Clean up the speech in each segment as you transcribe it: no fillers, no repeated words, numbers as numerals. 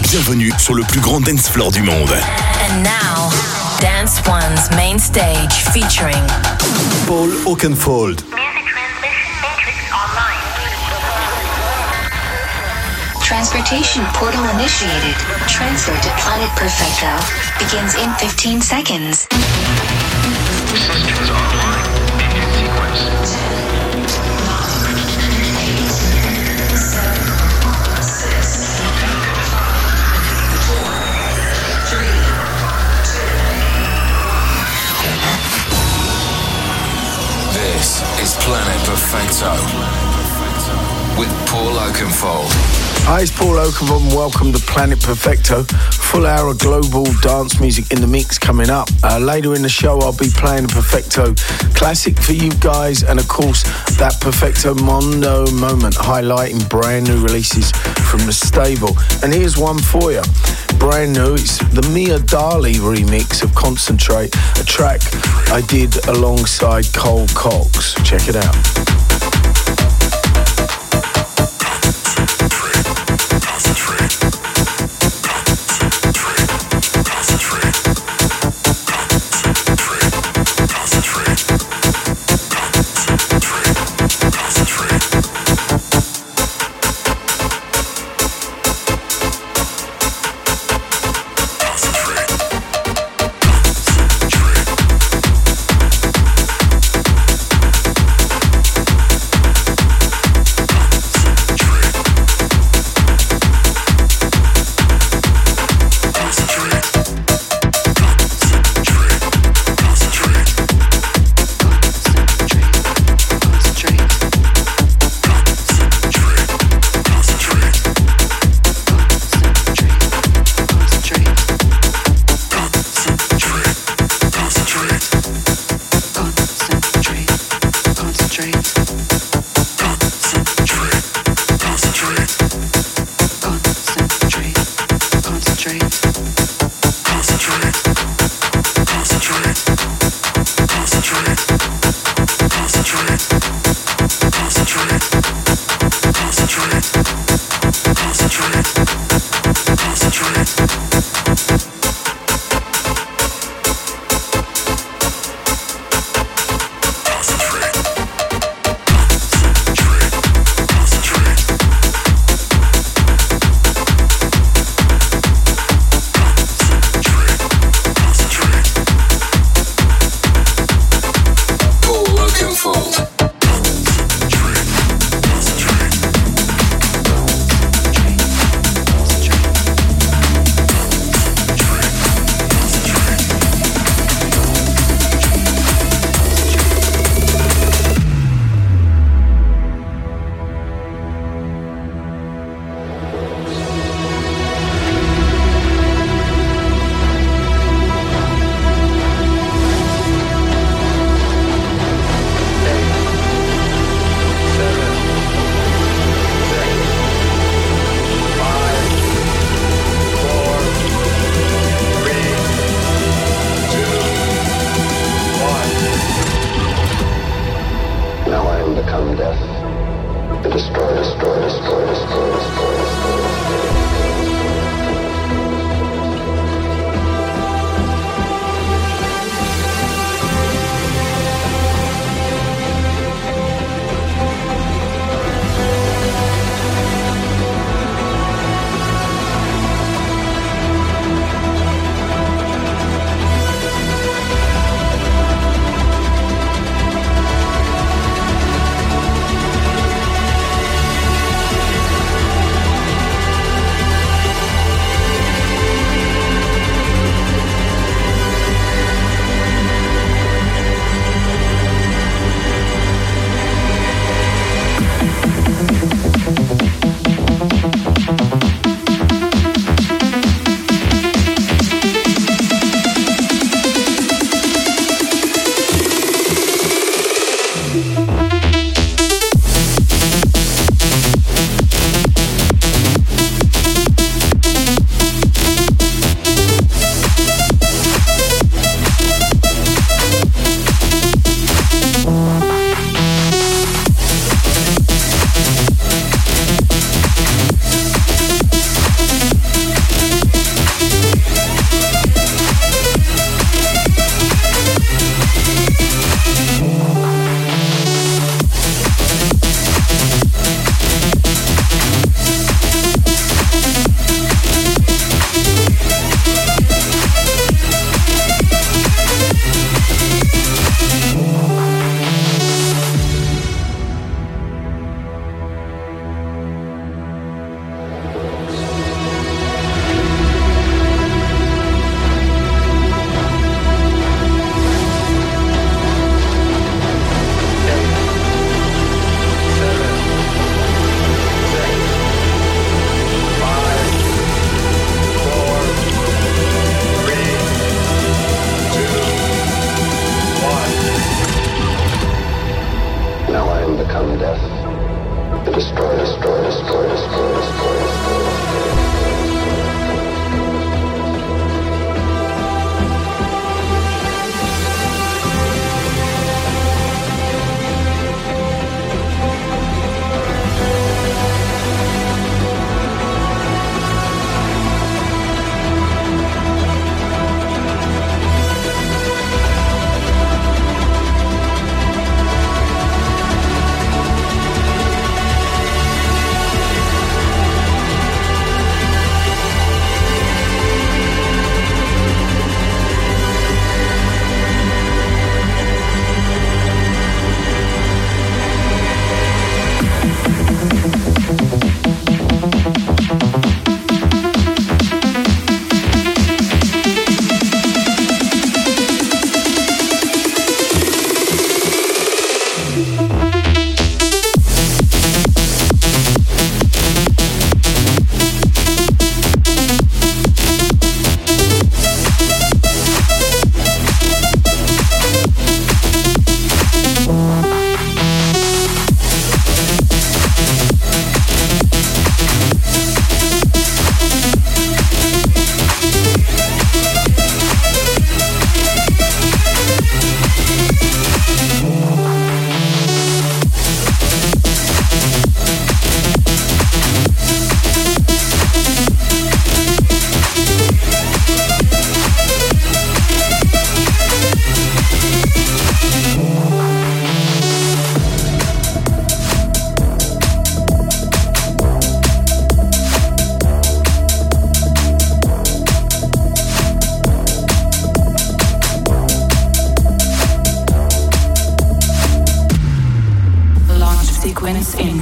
Bienvenue sur le plus grand dance floor du monde. And now, Dance One's main stage featuring Paul Oakenfold. Music transmission matrix online. Transportation portal initiated. Transfer to Planet Perfecto begins in 15 seconds. Systems online. Engine sequence. 10, 9, 8, 7, 6, 5, 4, 3, 2. This is Planet Perfecto with Paul Oakenfold. Hi, it's Paul Oakenfold and welcome to Planet Perfecto. Full hour of global dance music in the mix coming up. Later in the show, I'll be playing a Perfecto classic for you guys, and of course, that Perfecto Mondo moment, highlighting brand new releases from the stable. And here's one for you. Brand new, it's the Mia Dali remix of Concentrate, a track I did alongside Cole Cox. Check it out.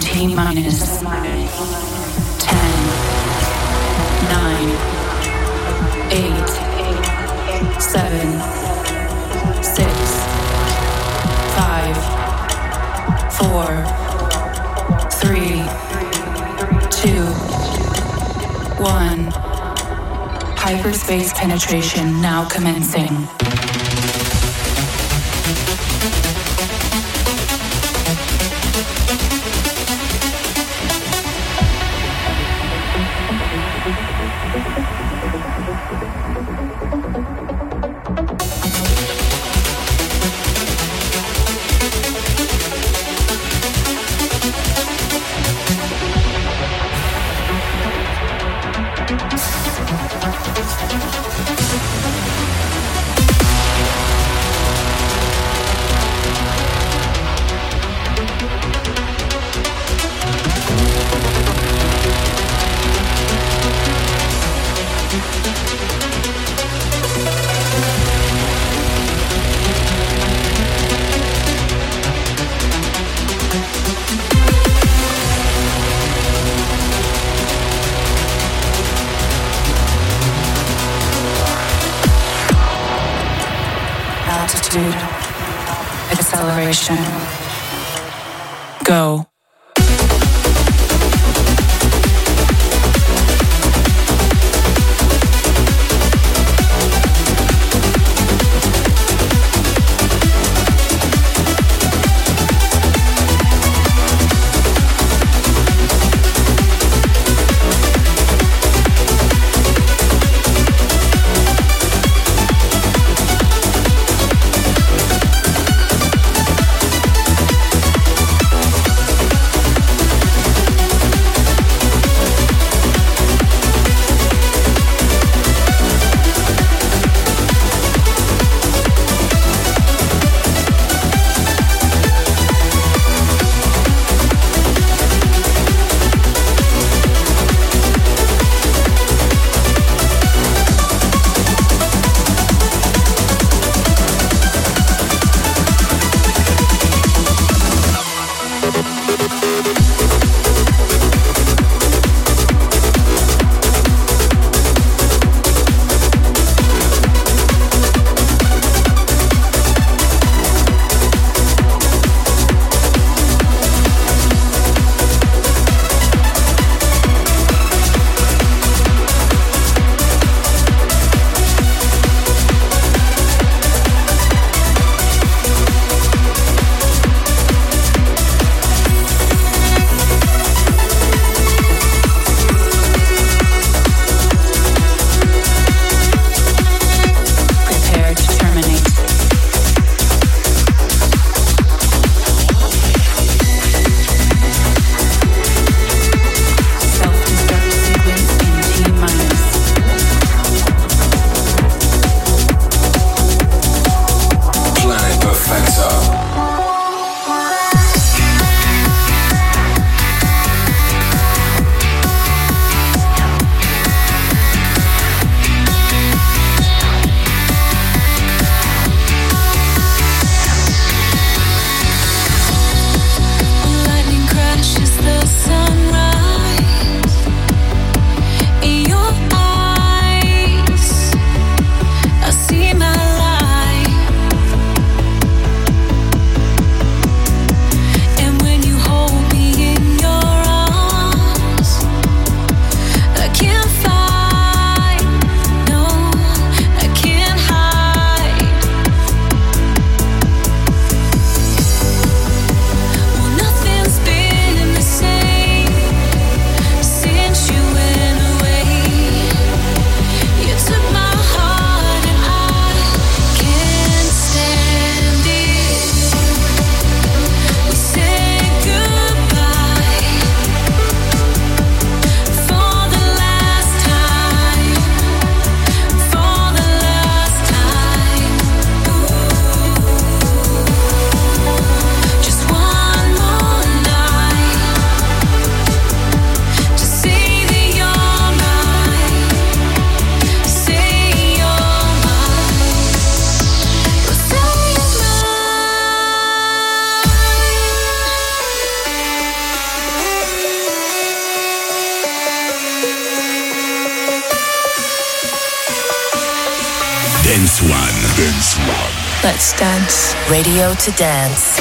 T minus 10, 9, 8, 7, 6, 5, 4, 3, 2, 1. Hyperspace penetration now commencing. Acceleration. Go. Dance One. Let's dance. Radio to dance.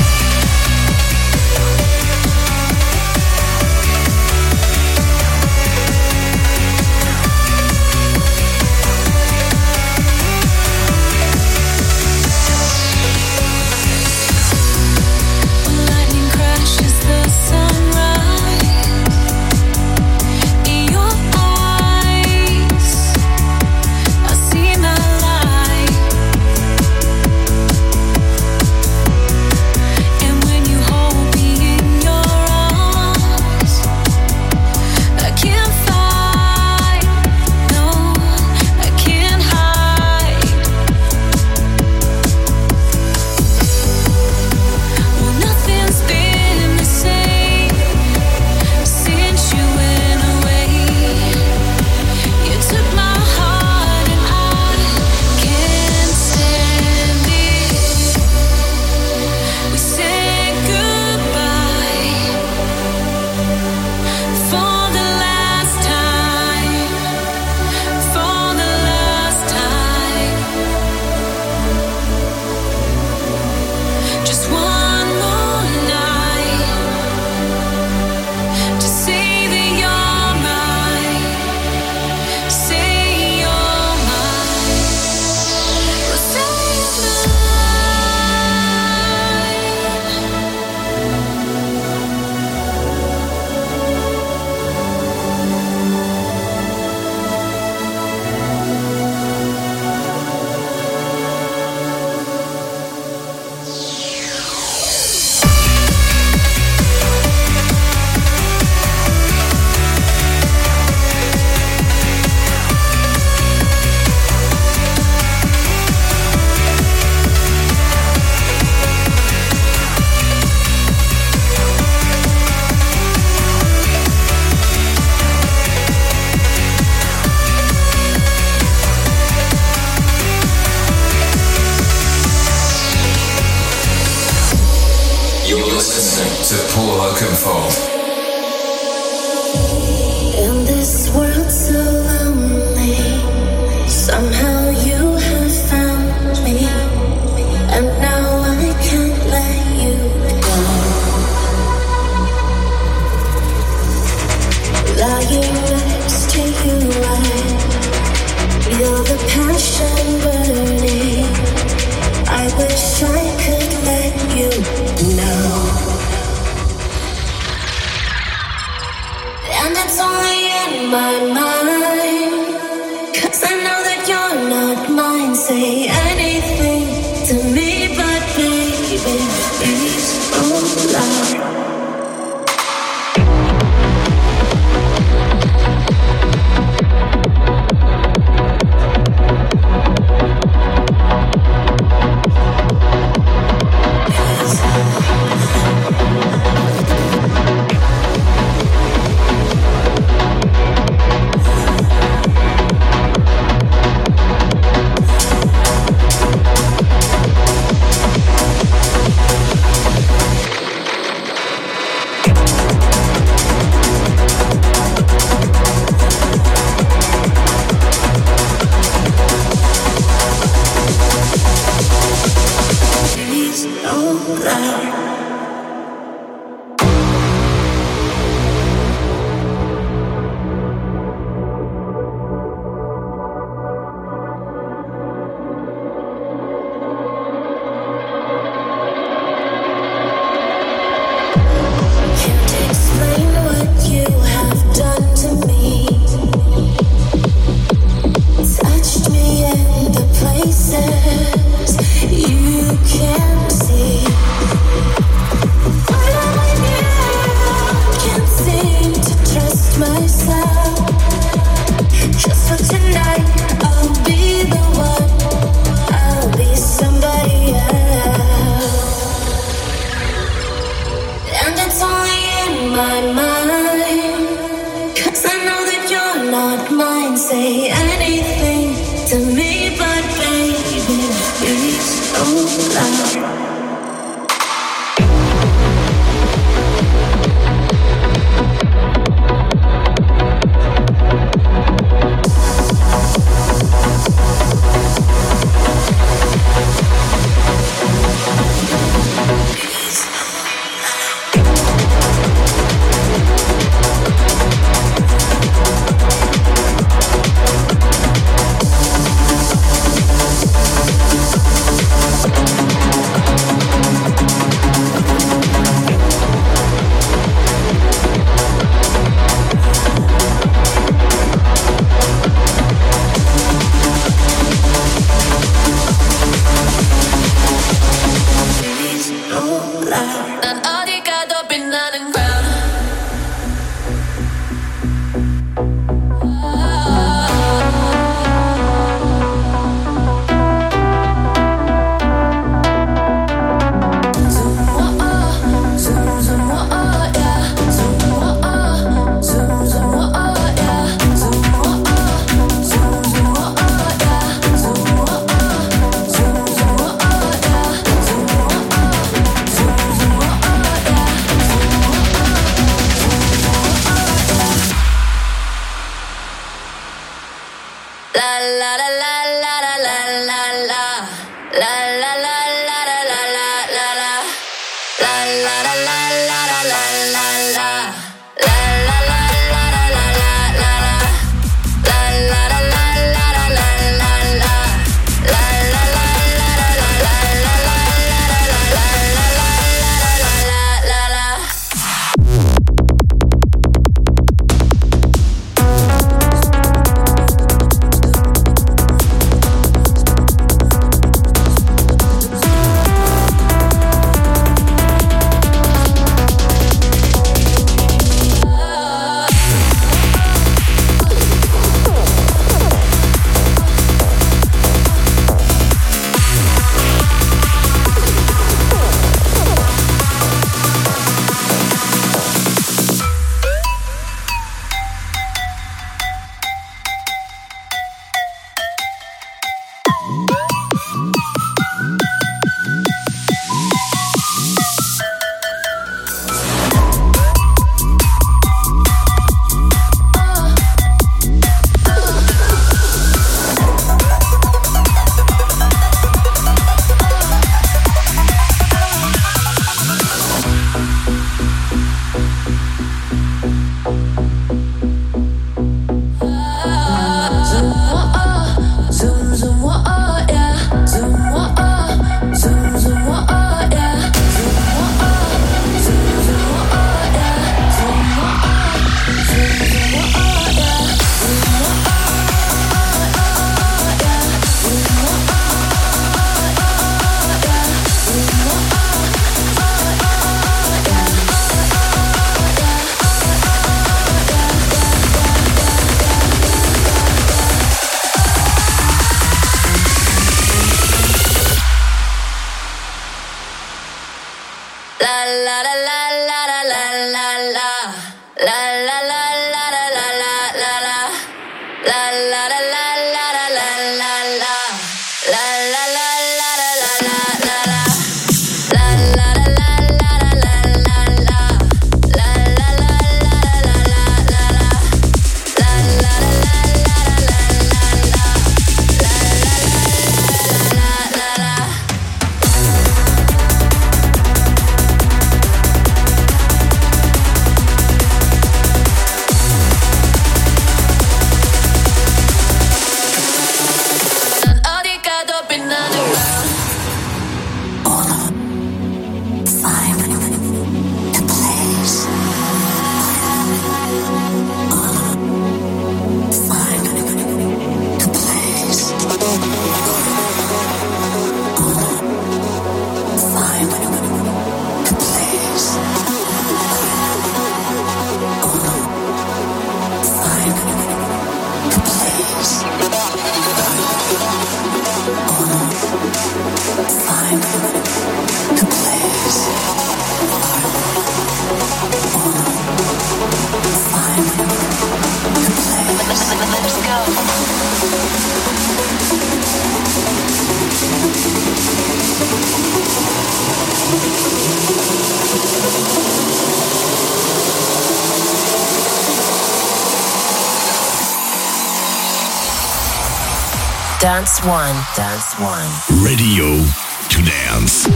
Dance One. Radio to dance.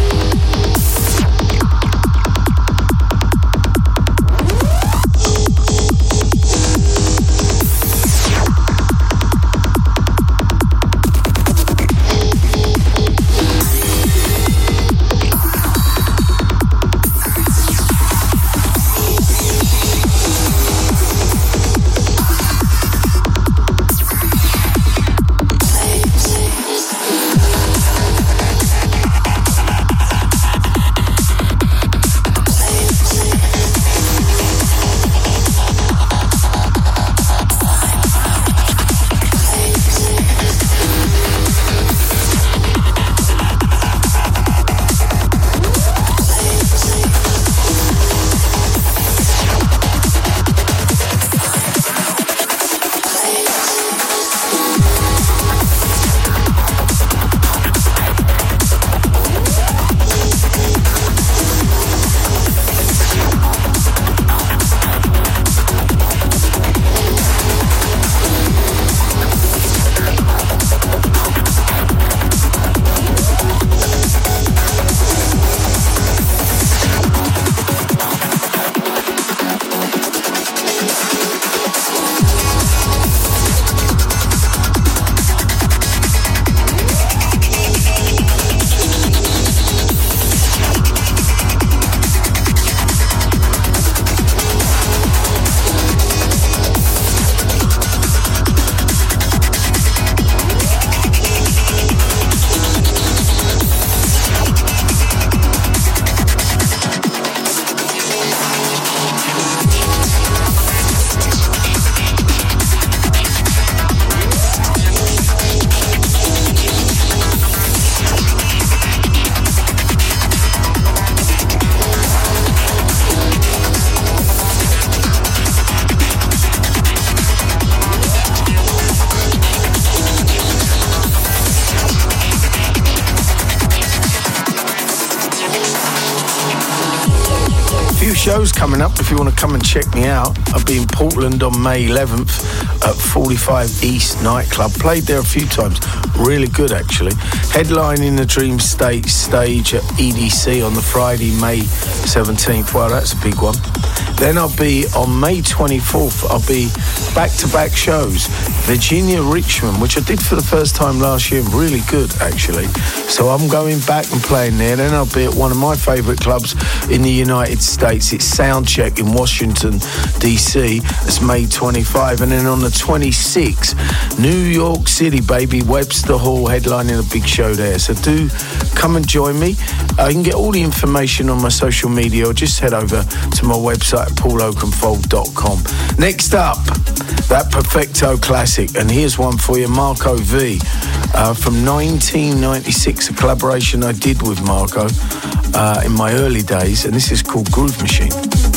Shows coming up if you want to come and check me out. I'll be in Portland on May 11th at 45 East Nightclub. Played there a few times. Really good, actually. Headlining the Dream State stage at EDC on the Friday, May 17th. Wow, that's a big one. Then I'll be on May 24th. I'll be back-to-back shows. Virginia Richmond, which I did for the first time last year. Really good, actually. So I'm going back and playing there. Then I'll be at one of my favourite clubs in the United States. It's Soundcheck in Washington, D.C. It's May 25. And then on the 26th, New York City, baby, Webster Hall, headlining a big show there. So do come and join me. You can get all the information on my social media or just head over to my website, website at pauloakenfold.com. Next up, that Perfecto classic, and here's one for you, Marco V, from 1996, a collaboration I did with Marco in my early days, and this is called Groove Machine.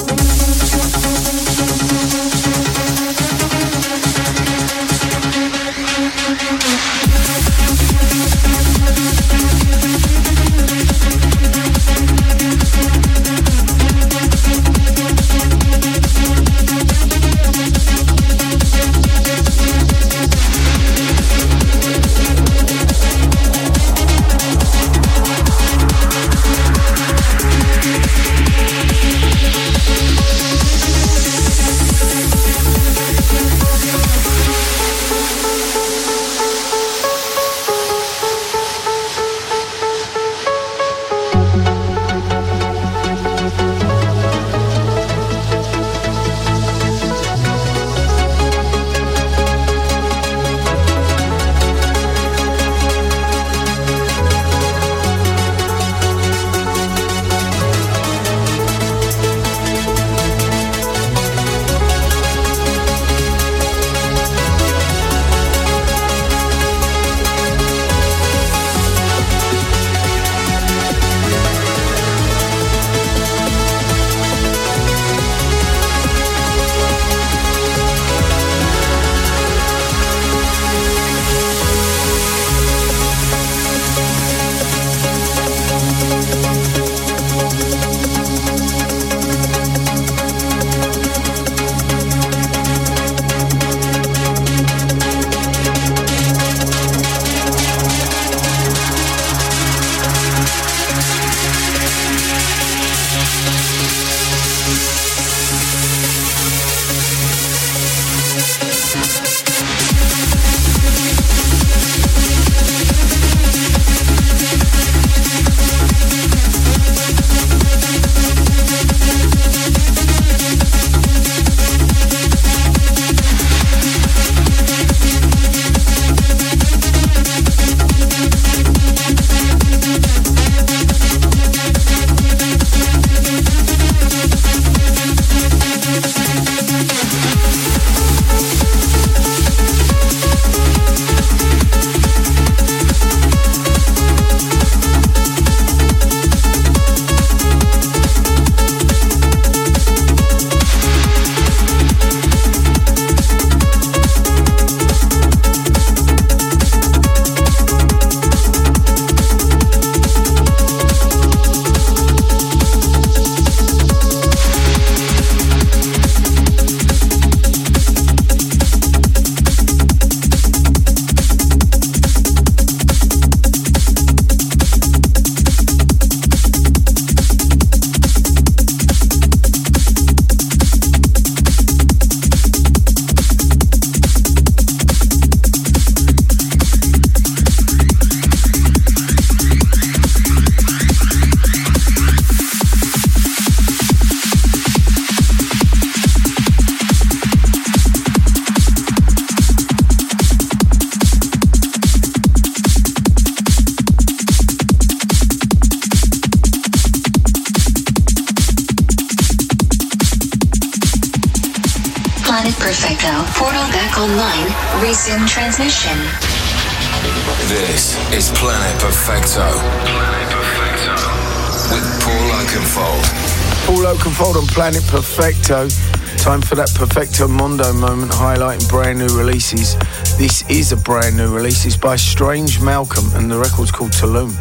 Planet Perfecto. Portal back online. Resume transmission. This is Planet Perfecto. Planet Perfecto. With Paul Oakenfold. Paul Oakenfold on Planet Perfecto. Time for that Perfecto Mondo moment, highlighting brand new releases. This is a brand new release. It's by Strange Malcolm, and the record's called Tulum.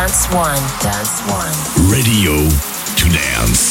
Dance One. Dance One. Radio to dance.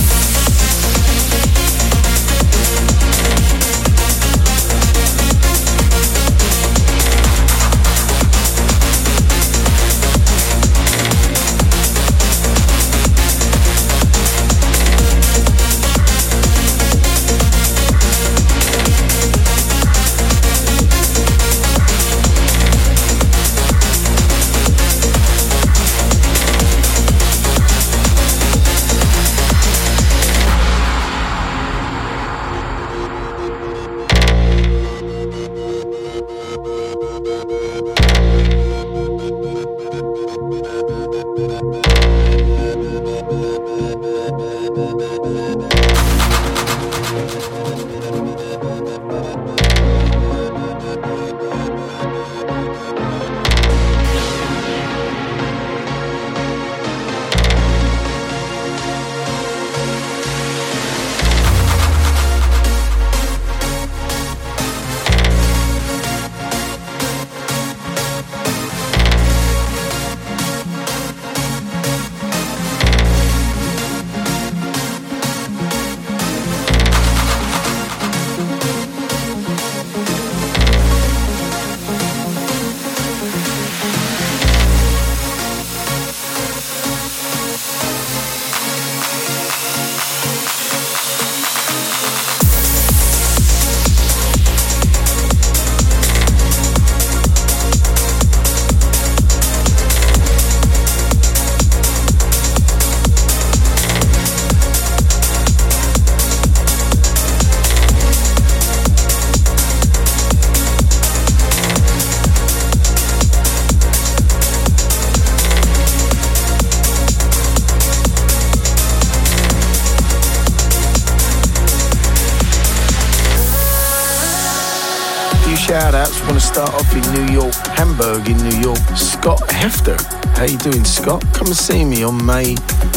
Shout-outs. Want to start off in New York, Hamburg in New York. Scott Hefter. How you doing, Scott? Come and see me on May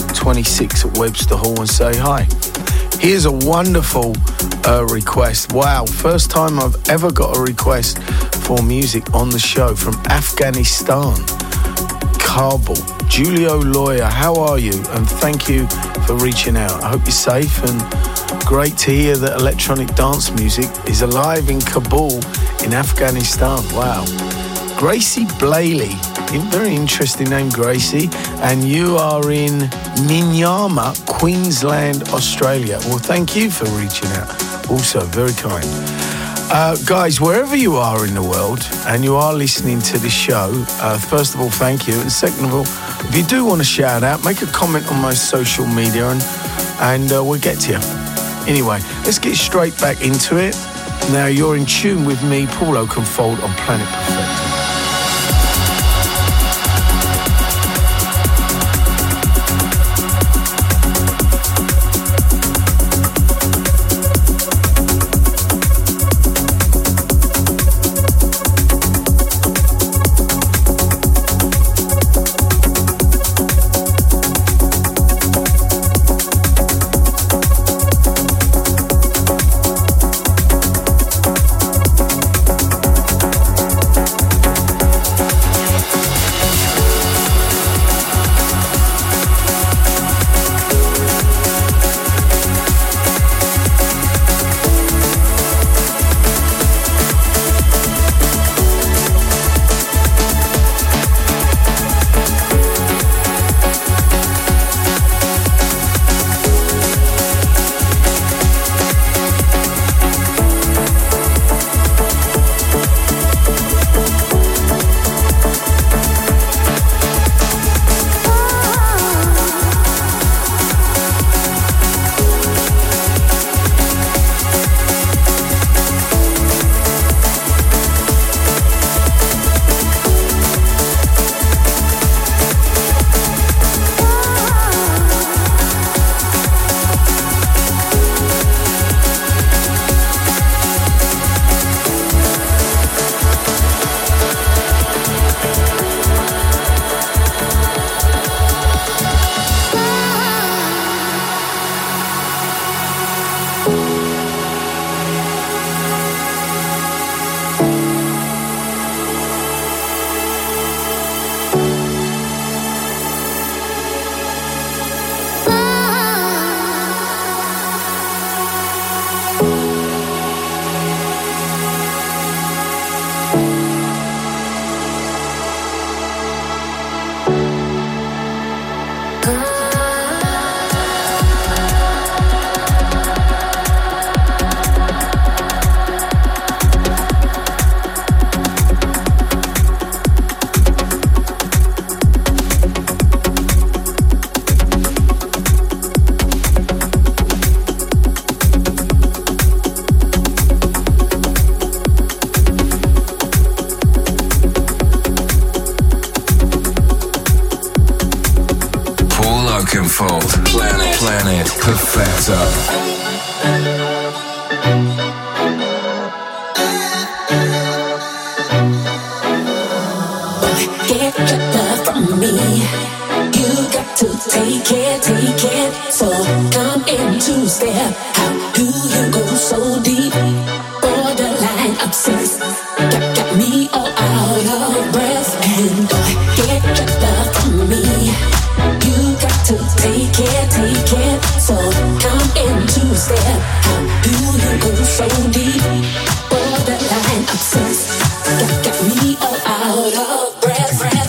26th at Webster Hall and say hi. Here's a wonderful request. Wow, first time I've ever got a request for music on the show from Afghanistan. Kabul. Julio Lawyer, how are you? And thank you for reaching out. I hope you're safe, and great to hear that electronic dance music is alive in Kabul in Afghanistan. Wow. Gracie Blaley, very interesting name, Gracie, and you are in Minyama, Queensland, Australia. Well, thank you for reaching out. Also, very kind. Guys, wherever you are in the world and you are listening to the show, first of all, thank you. And second of all, if you do want to shout out, make a comment on my social media and we'll get to you. Anyway, let's get straight back into it. Now you're in tune with me, Paul Oakenfold, on Planet Perfecto. Oakenfold. Planet Perfecto. Get your love from me. You got to take it. So come in two step. How do you go so deep? Borderline obsessed. Got me all out of breath. And get your love from me. You got to take it. So come in two step. How do you go so deep? Borderline obsessed. Got me all out of breath.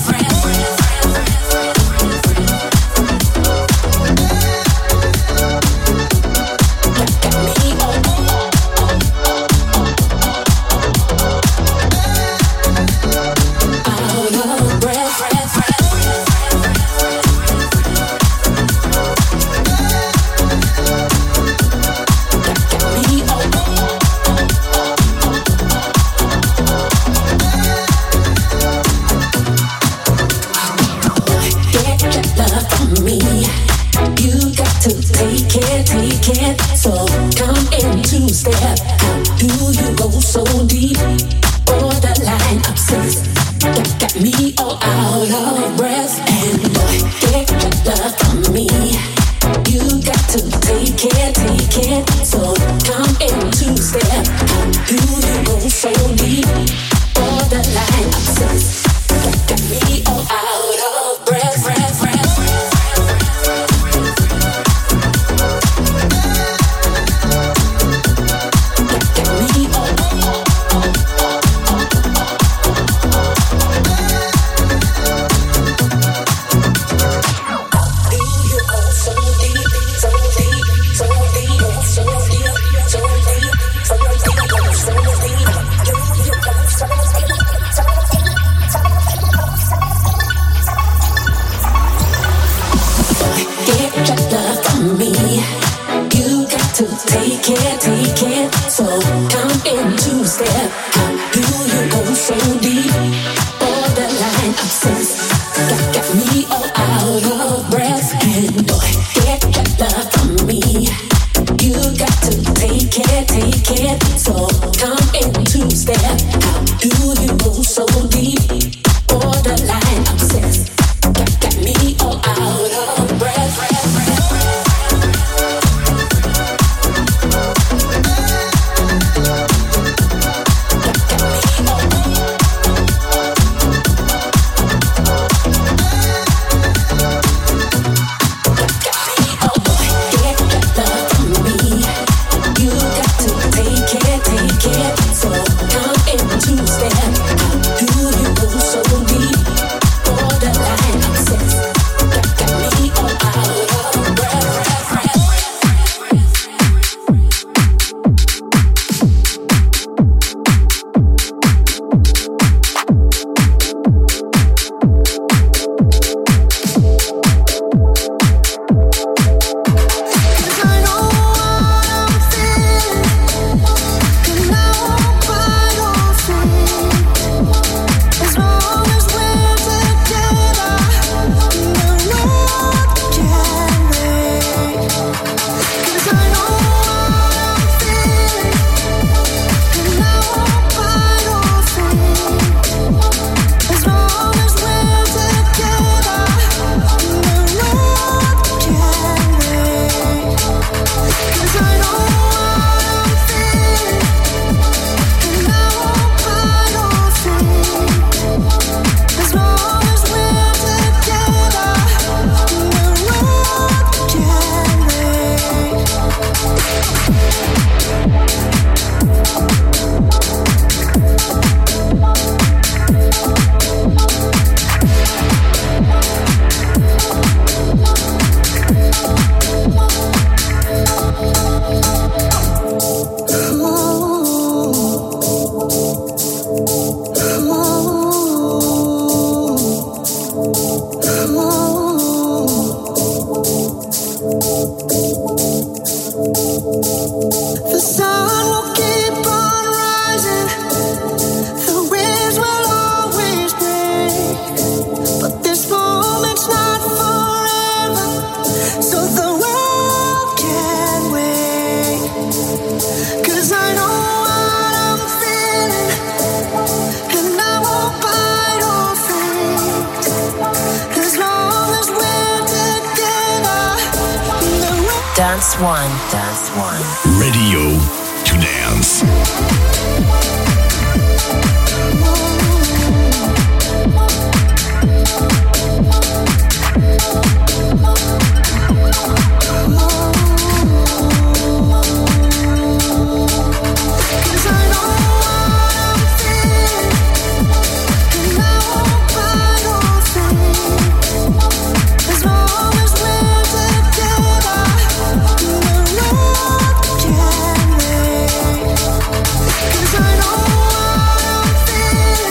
So come in two step. How do you go so deep? Borderline obsessed. Got me all out of breath. And get your love from me. You got to take it. So come in two step. How do you go so deep? Borderline obsessed. Got me all out of breath. Take it, so come in two step. How do you go so deep? Borderline obsessed. Got me all out of breath. And get your love from me. You got to take it, so come in two step. How do you go so deep? Borderline obsessed. Got me all out of breath. Dance One. Dance One. Radio to dance. I know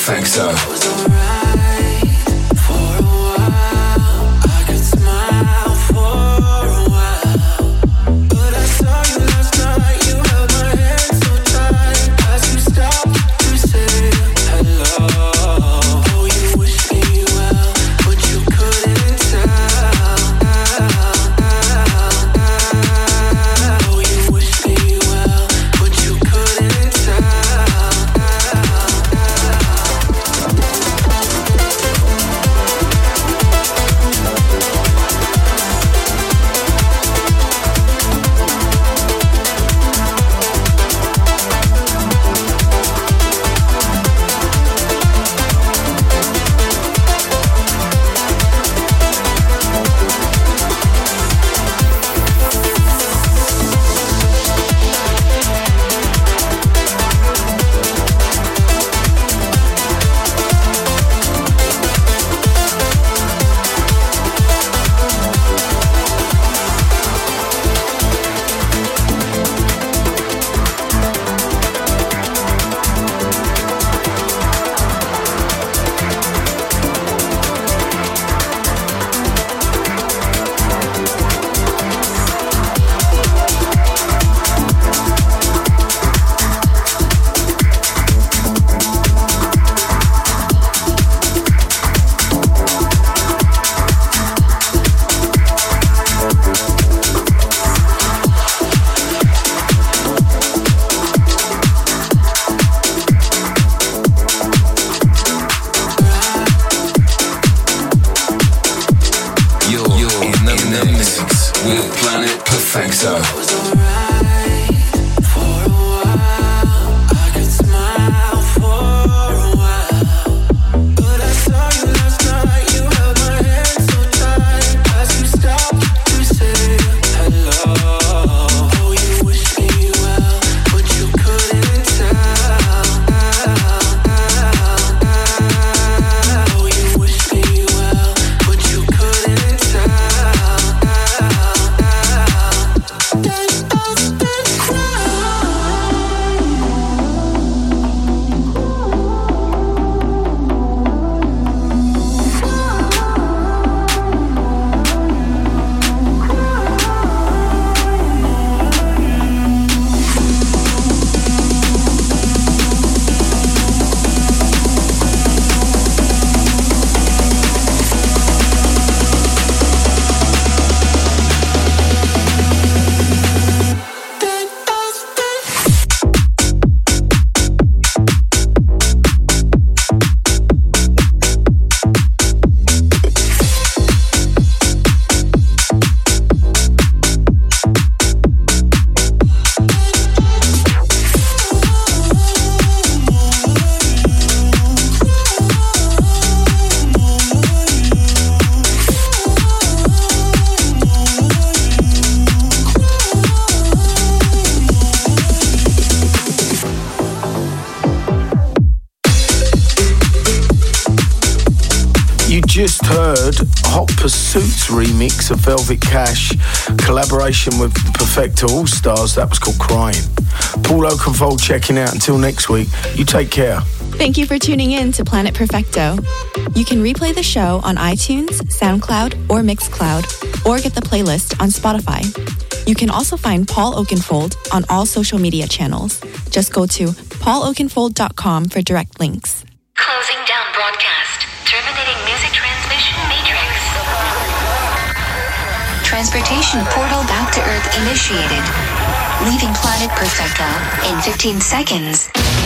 Perfecto. Just heard Hot Pursuit's remix of Velvet Cash, collaboration with Perfecto All Stars. That was called Crying. Paul Oakenfold checking out. Until next week, you take care. Thank you for tuning in to Planet Perfecto. You can replay the show on iTunes, SoundCloud, or Mixcloud, or get the playlist on Spotify. You can also find Paul Oakenfold on all social media channels. Just go to pauloakenfold.com for direct links. Closing down broadcast. Terminating music transmission matrix. Transportation portal back to Earth initiated. Leaving Planet Perfecto in 15 seconds.